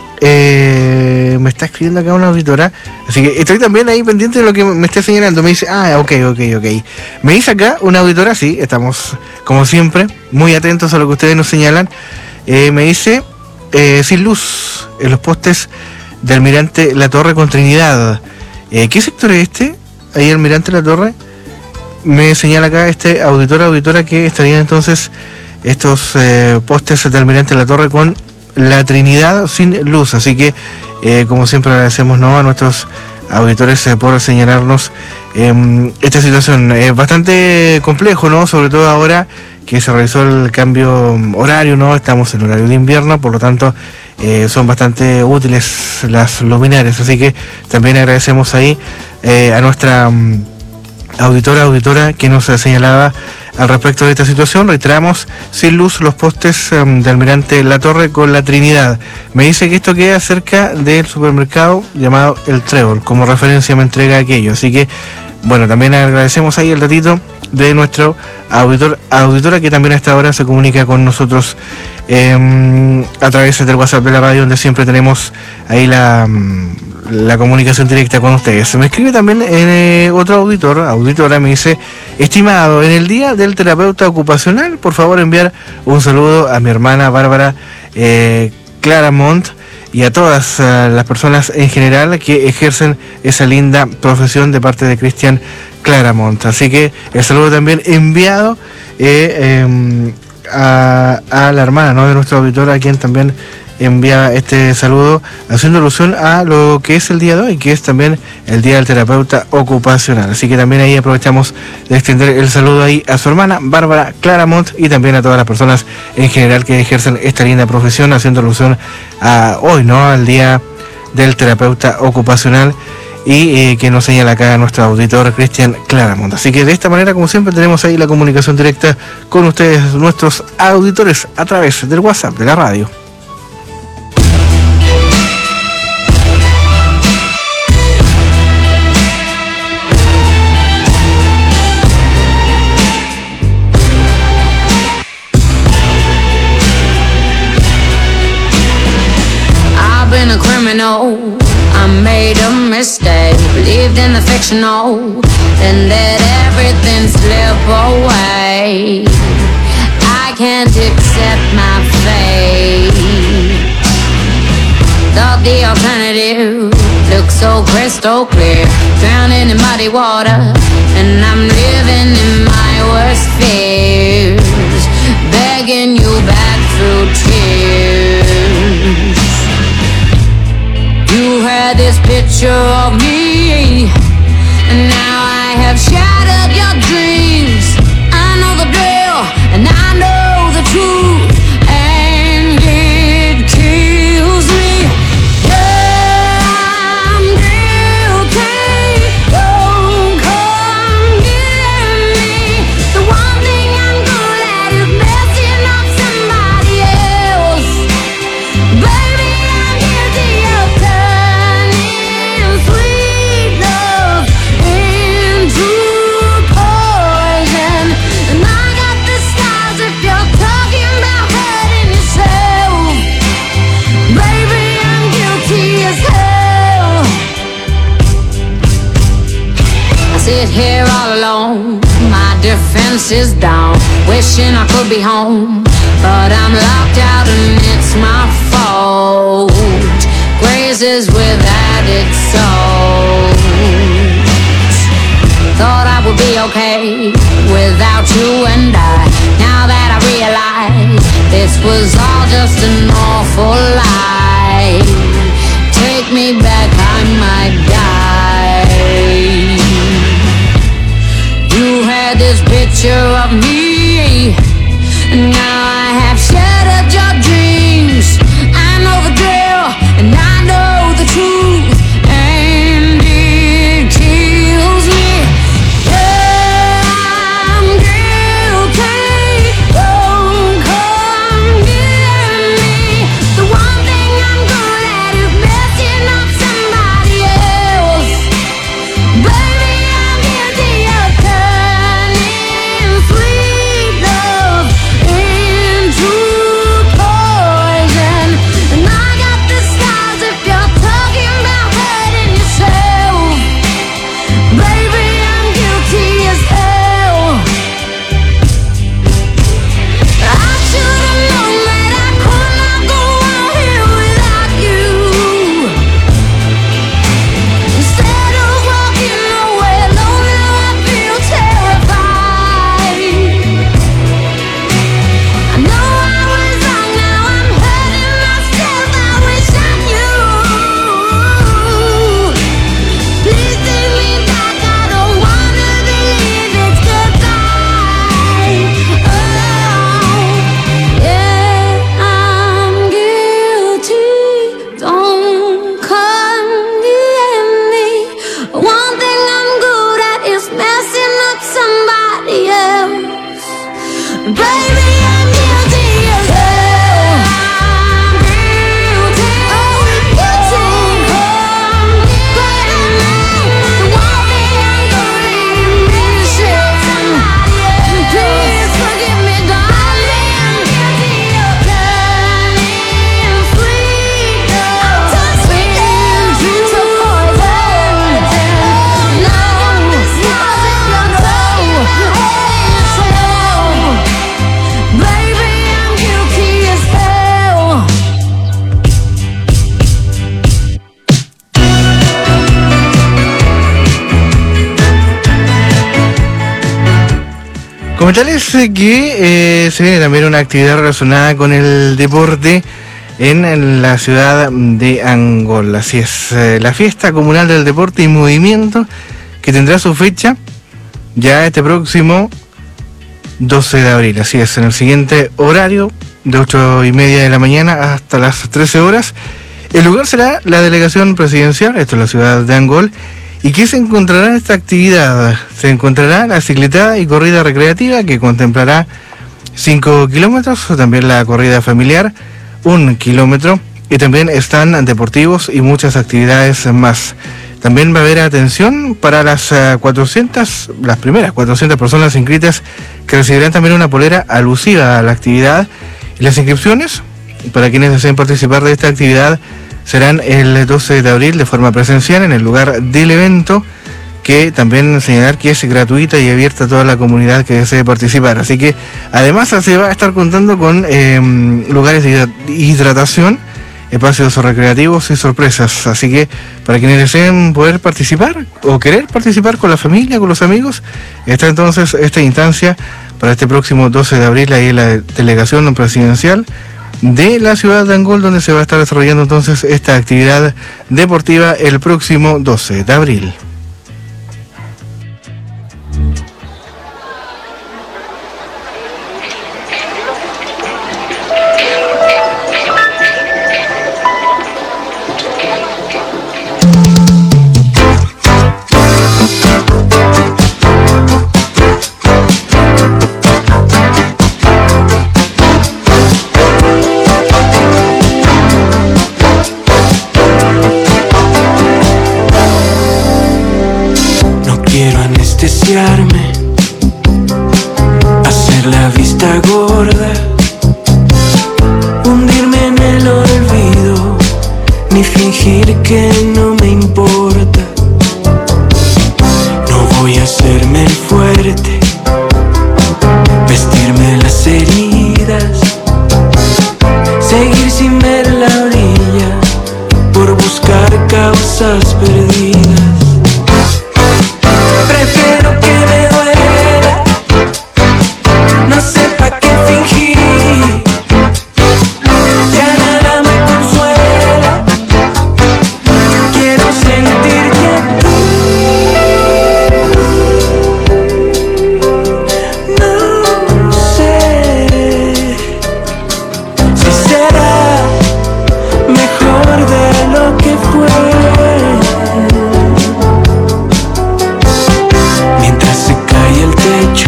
Eh, me está escribiendo acá una auditora, así que estoy también ahí pendiente de lo que me esté señalando. Me dice, ah, ok, ok, ok. Me dice acá una auditora, sí, estamos como siempre muy atentos a lo que ustedes nos señalan. Eh, me dice, eh, sin luz en los postes de Almirante La Torre con Trinidad. Eh, ¿Qué sector es este? Ahí Almirante La Torre. Me señala acá este auditora, auditora que estarían entonces estos eh, postes de Almirante La Torre con La Trinidad sin luz. Así que eh, como siempre agradecemos, ¿no?, a nuestros auditores eh, por señalarnos eh, esta situación. Es eh, bastante complejo, ¿no?, sobre todo ahora que se realizó el cambio horario, ¿no? Estamos en horario de invierno, por lo tanto eh, son bastante útiles las luminarias. Así que también agradecemos ahí eh, a nuestra um, auditora, auditora que nos señalaba al respecto de esta situación. Reiteramos, sin luz los postes um, de Almirante La Torre con La Trinidad. Me dice que esto queda cerca del supermercado llamado El Trébol, como referencia me entrega aquello. Así que, bueno, también agradecemos ahí el datito de nuestro auditor, auditora, que también a esta hora se comunica con nosotros eh, a través del WhatsApp de la radio, donde siempre tenemos ahí la... la comunicación directa con ustedes. Se me escribe también eh, otro auditor, auditora, me dice, estimado, en el día del terapeuta ocupacional, por favor enviar un saludo a mi hermana Bárbara eh, Claramont y a todas uh, las personas en general que ejercen esa linda profesión de parte de Cristian Claramont. Así que el saludo también enviado eh, eh, a, a la hermana, ¿no?, de nuestro auditor, a quien también envía este saludo haciendo alusión a lo que es el día de hoy, que es también el día del terapeuta ocupacional. Así que también ahí aprovechamos de extender el saludo ahí a su hermana Bárbara Claramont y también a todas las personas en general que ejercen esta linda profesión, haciendo alusión a hoy, ¿no?, al día del terapeuta ocupacional, y eh, que nos señala acá nuestro auditor Cristian Claramont. Así que de esta manera, como siempre, tenemos ahí la comunicación directa con ustedes, nuestros auditores, a través del WhatsApp de la radio. A criminal, I made a mistake, believed in the fictional, and let everything slip away. I can't accept my fate. Thought the alternative looked so crystal clear, drowning in muddy water, and I'm living in my worst fears, begging you back through tears. You had this picture of me, sit here all alone. My defense is down, wishing I could be home, but I'm locked out and it's my fault. Grazes without its soul. Thought I would be okay without you and I. Now that I realize this was all just an awful lie. Take me back, I might die. You had this picture of me, and now I have shattered your dreams. I know the drill, and I know the truth, and it kills me. Yeah, I'm guilty. Don't come near me. The one thing I'm good at is messing up somebody else. Baby, I'm guilty of turning sweet love into poison. And I got the scars if you're talking about hurting yourself. Baby, I'm guilty as hell. I should've known that I could not go on here without you. Instead of walking away alone, now I feel terrified. I know I was wrong, now I'm hurting myself. I wish I knew. Please take me back, I don't wanna believe it's goodbye. Oh, yeah, I'm guilty. Don't come near me. One thing I'm good at is messing up somebody else. Baby, I'm guilty as hell. I'm guilty. Oh, guilty. The one thing I'm good at is messing somebody else. Please forgive me, darling. I'm guilty of turning sweet love into poison. No, baby, I'm guilty as hell. Comentarles eh, que eh, se viene también una actividad relacionada con el deporte en, en la ciudad de Angol. Así es, eh, la fiesta comunal del deporte y movimiento, que tendrá su fecha ya este próximo doce de abril. Así es, en el siguiente horario, de ocho y media de la mañana hasta las trece horas. El lugar será la delegación presidencial, esto es la ciudad de Angol. ¿Y qué se encontrará en esta actividad? Se encontrará la cicletada y corrida recreativa, que contemplará cinco kilómetros, también la corrida familiar, un kilómetro, y también están deportivos y muchas actividades más. También va a haber atención para las uh, cuatrocientas, las primeras cuatrocientas personas inscritas, que recibirán también una polera alusiva a la actividad. Y las inscripciones, para quienes deseen participar de esta actividad, serán el doce de abril de forma presencial en el lugar del evento, que también señalar que es gratuita y abierta a toda la comunidad que desee participar. Así que además se va a estar contando con eh, lugares de hidratación, espacios recreativos y sorpresas. Así que para quienes deseen poder participar o querer participar con la familia, con los amigos, está entonces esta instancia para este próximo doce de abril ahí en la delegación presidencial de la ciudad de Angol, donde se va a estar desarrollando entonces esta actividad deportiva el próximo doce de abril. hacer la vista gorda, hundirme en el olvido, ni fingir que no me importa. No Voy a hacerme el fuerte, vestirme las heridas, seguir sin ver la orilla por buscar causas perdidas. Prefiero que me duela, no sé pa' qué fingir, ya nada me consuela, quiero sentirte aquí. No sé si será mejor de lo que fue. Mientras se cae el techo,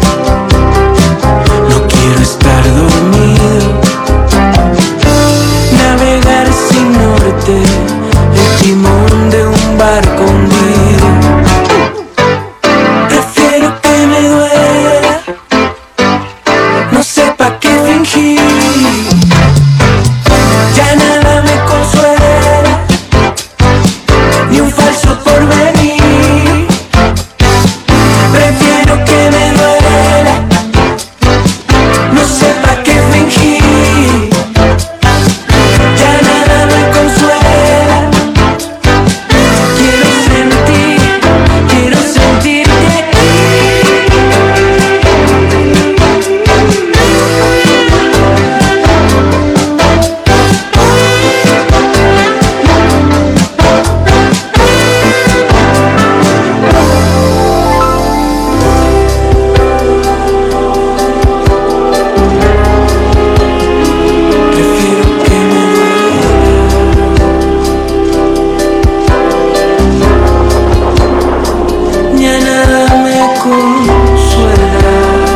no quiero estar dormido, navegar sin norte, el timón de un barco hundido. Prefiero que me duela, no sé pa' qué fingir, ya nada me consuela, ni un falso porvenir. Prefiero que me duela, no sé pa' qué fingir, ya nada me consuela, quiero sentir, quiero sentirte aquí. Ya nada me consuela.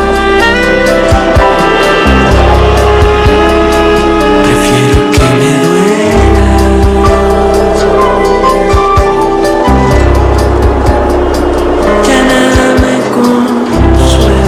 Prefiero que me duela. Ya nada me consuela.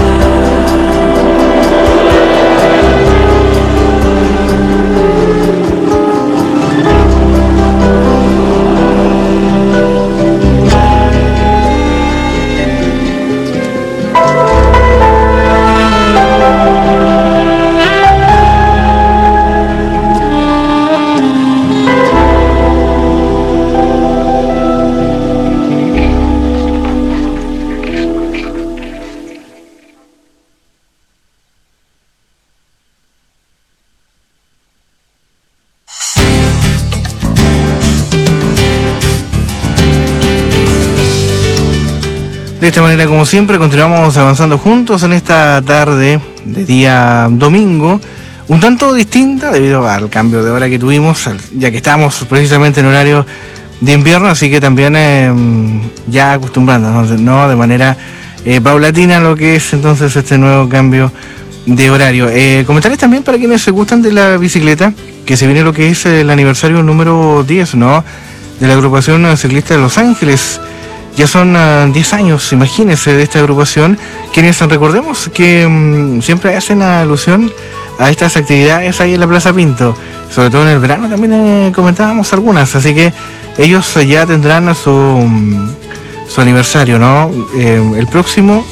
De esta manera, como siempre, continuamos avanzando juntos en esta tarde de día domingo, un tanto distinta debido al cambio de hora que tuvimos, ya que estamos precisamente en horario de invierno, así que también eh, ya acostumbrándonos, ¿no? De manera eh, paulatina a lo que es entonces este nuevo cambio de horario. Eh, comentarles también para quienes se gustan de la bicicleta, que se viene lo que es el aniversario número diez, ¿no? De la agrupación ciclista de Los Ángeles. Ya son uh, diez años, imagínense, de esta agrupación, quienes recordemos que um, siempre hacen alusión a estas actividades ahí en la Plaza Pinto, sobre todo en el verano también eh, comentábamos algunas, así que ellos ya tendrán su, um, su aniversario, ¿no? Eh, el próximo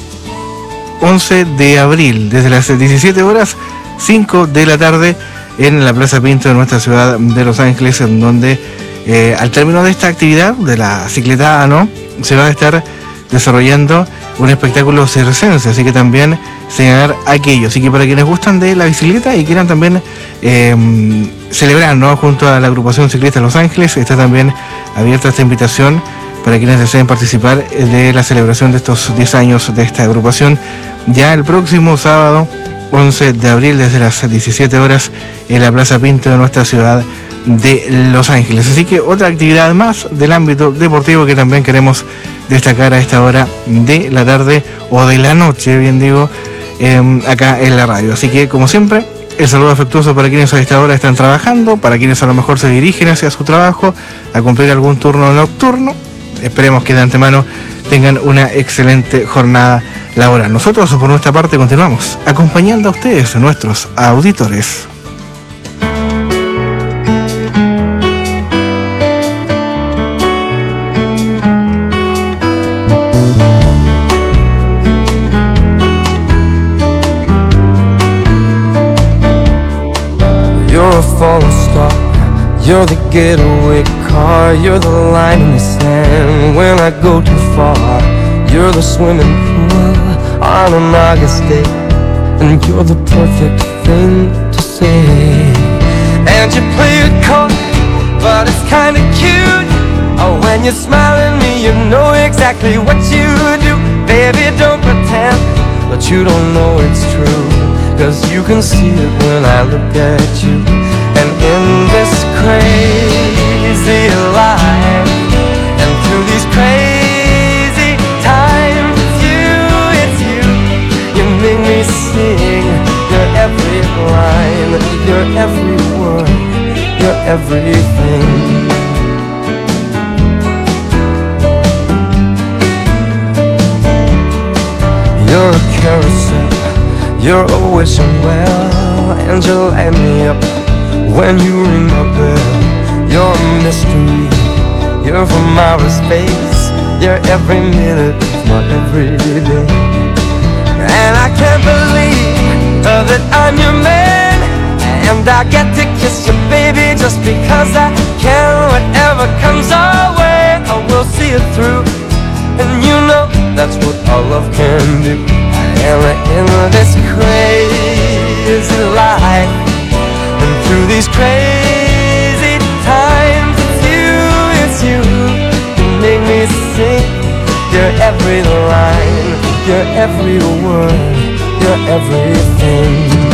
once de abril, desde las diecisiete horas, cinco de la tarde, en la Plaza Pinto de nuestra ciudad de Los Ángeles, en donde eh, al término de esta actividad, de la cicletada, ¿no?, se va a estar desarrollando un espectáculo circense, así que también señalar aquello. Así que para quienes gustan de la bicicleta y quieran también eh, celebrar, ¿no?, junto a la agrupación ciclista Los Ángeles, está también abierta esta invitación para quienes deseen participar de la celebración de estos diez años de esta agrupación, ya el próximo sábado once de abril, desde las diecisiete horas, en la Plaza Pinto de nuestra ciudad de Los Ángeles. Así que otra actividad más del ámbito deportivo que también queremos destacar a esta hora de la tarde o de la noche, bien digo, eh, acá en la radio. Así que, como siempre, el saludo afectuoso para quienes a esta hora están trabajando, para quienes a lo mejor se dirigen hacia su trabajo a cumplir algún turno nocturno. Esperemos que de antemano tengan una excelente jornada laboral. Nosotros, por nuestra parte, continuamos acompañando a ustedes, nuestros auditores. You're the getaway car, you're the line in the sand when I go too far. You're the swimming pool on an August day, and you're the perfect thing to say. And you play it cold, but it's kinda cute. Oh, when you smile at me, you know exactly what you do. Baby, don't pretend, but you don't know it's true, 'cause you can see it when I look at you. And in this crazy life, and through these crazy times, it's you, it's you. You make me sing your every line, your every word, your everything. You're a carousel, you're a wishing well, and you light me up when you ring my bell. You're a mystery, you're from outer space, you're every minute of my everyday. And I can't believe uh, that I'm your man, and I get to kiss you, baby, just because I can. Whatever comes our way, I will see it through, and you know that's what our love can do. And in this crazy life, and through these crazy times, it's you, it's you. You make me sing your every line, your every word, your everything.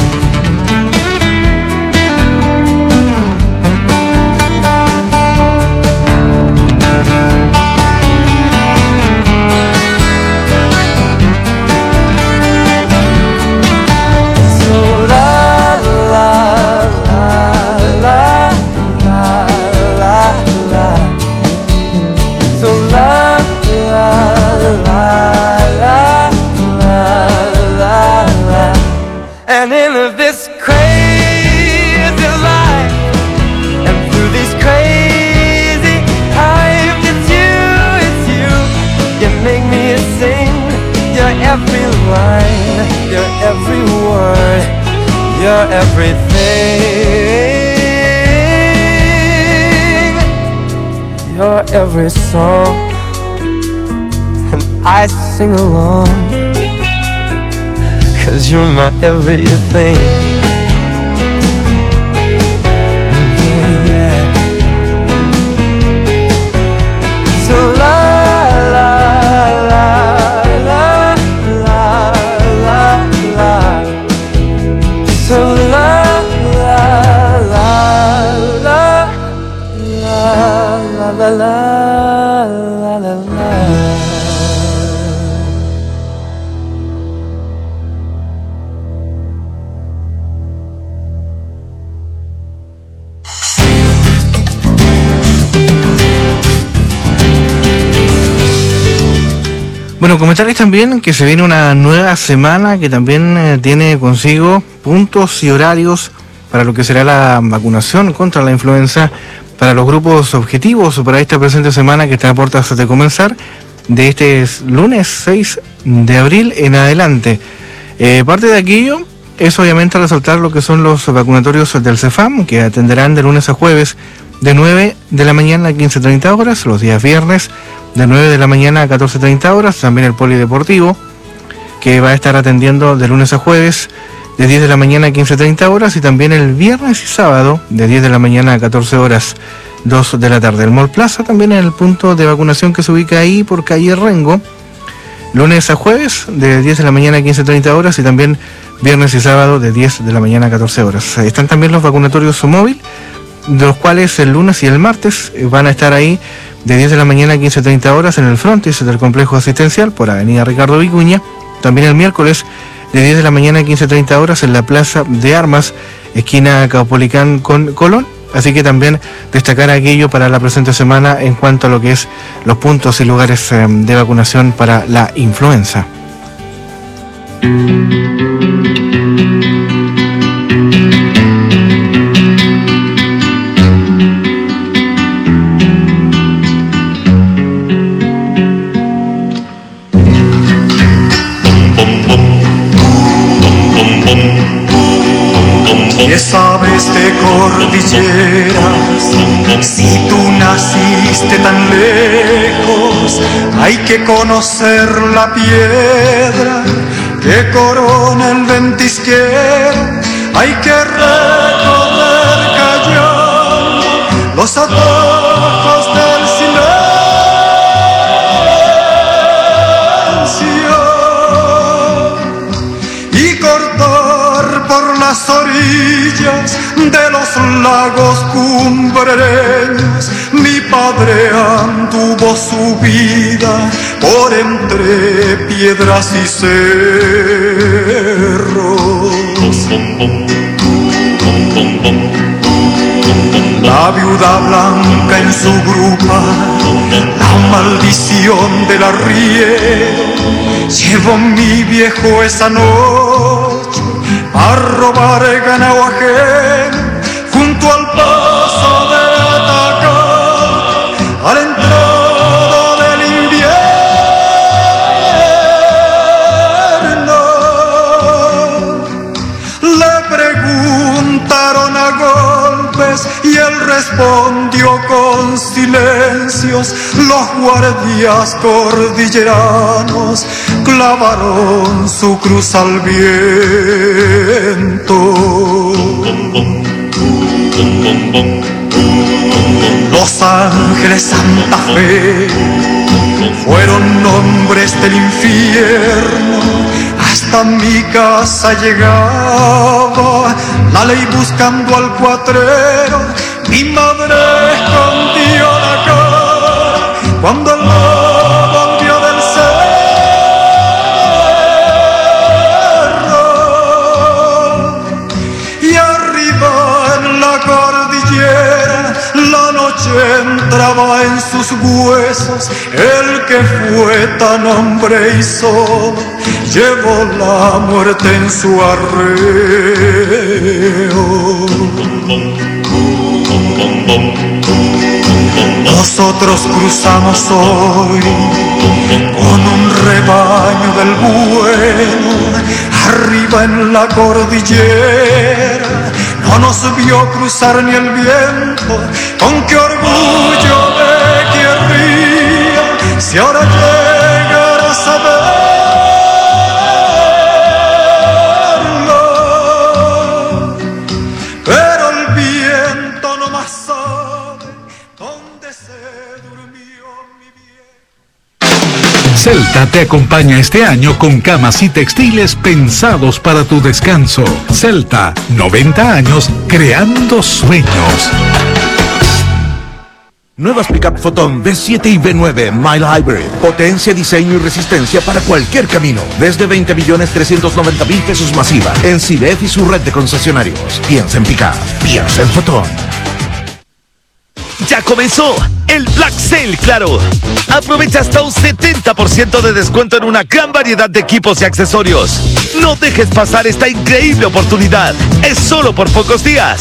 And in this crazy life, and through these crazy times, it's you, it's you. You make me sing your every line, your every word, your everything, your every song. And I sing along, 'cause you're my everything. Yeah, yeah. So la la la la la la la. So la la la la la la la la la la. Bueno, comentarles también que se viene una nueva semana que también eh, tiene consigo puntos y horarios para lo que será la vacunación contra la influenza para los grupos objetivos para esta presente semana que está a puertas de comenzar, de este lunes seis de abril en adelante. Eh, parte de aquello es obviamente resaltar lo que son los vacunatorios del CEFAM, que atenderán de lunes a jueves de nueve de la mañana a quince treinta horas, los días viernes de nueve de la mañana a catorce treinta horas, también el polideportivo, que va a estar atendiendo de lunes a jueves de diez de la mañana a quince treinta horas, y también el viernes y sábado de diez de la mañana a catorce horas, dos de la tarde. El Mall Plaza también en el punto de vacunación que se ubica ahí por calle Rengo, lunes a jueves de diez de la mañana a quince treinta horas, y también viernes y sábado de diez de la mañana a catorce horas. Están también los vacunatorios móvil, de los cuales el lunes y el martes van a estar ahí de diez de la mañana a quince treinta horas en el frontis del complejo asistencial por avenida Ricardo Vicuña. También el miércoles de diez de la mañana a quince treinta horas en la Plaza de Armas, esquina Caupolicán con Colón. Así que también destacar aquello para la presente semana en cuanto a lo que es los puntos y lugares eh, de vacunación para la influenza. diez aves de cordilleras. Si tú naciste tan lejos, hay que conocer la piedra que corona el ventisquero. Hay que recorrer callando los atajos del silencio y cortar por las orillas de los lagos cumbreños. Mi padre anduvo su vida por entre piedras y cerros. La viuda blanca en su grupa, la maldición del arriero. Llevó mi viejo esa noche a robar ganado ajeno junto al paso de Atacama, a la entrada del invierno. Le preguntaron a golpes y él respondió con silencios. Los guardias cordilleranos clavaron su cruz al viento. Los Ángeles, Santa Fe fueron nombres del infierno. Hasta mi casa llegaba la ley buscando al cuatrero. Mi madre escondió la cara cuando el lobo volvió del cerro. Y arriba en la cordillera la noche entraba en sus huesos. El que fue tan hombre y solo llevó la muerte en su arreo. Nosotros cruzamos hoy con un rebaño del bueno, arriba en la cordillera. No nos vio cruzar ni el viento. Con qué orgullo me querría si ahora llegara a saberlo. Pero el viento no más sabe dónde se durmió mi viejo. Celta te acompaña este año con camas y textiles pensados para tu descanso. Celta, noventa años creando sueños. Nuevas Pickup Photon V siete y V nueve Mile Hybrid. Potencia, diseño y resistencia para cualquier camino. Desde veinte millones trescientos noventa mil pesos masiva. En Cibef y su red de concesionarios. Piensa en Pickup. Piensa en Photon. Ya comenzó el Black Sale Claro. Aprovecha hasta un setenta por ciento de descuento en una gran variedad de equipos y accesorios. No dejes pasar esta increíble oportunidad. Es solo por pocos días.